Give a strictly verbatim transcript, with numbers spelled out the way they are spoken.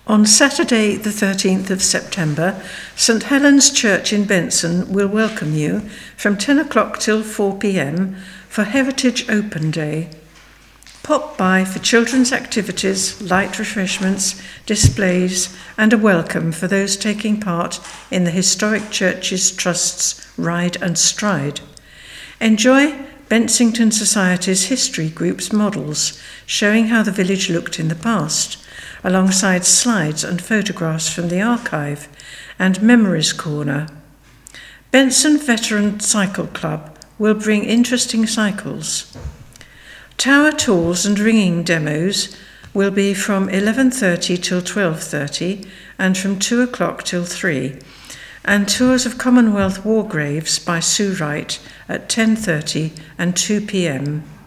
On Saturday the thirteenth of September, St Helen's Church in Benson will welcome you from ten o'clock till four p.m. for Heritage Open Day. Pop by for children's activities, light refreshments, displays and a welcome for those taking part in the Historic Churches Trust's Ride and Stride. Enjoy Bensington Society's History Group's models, showing how the village looked in the past, alongside slides and photographs from the archive, and Memories Corner. Benson Veteran Cycle Club will bring interesting cycles. Tower tools and ringing demos will be from eleven thirty till twelve thirty and from two o'clock till three, and tours of Commonwealth war graves by Sue Wright at ten thirty and two p.m.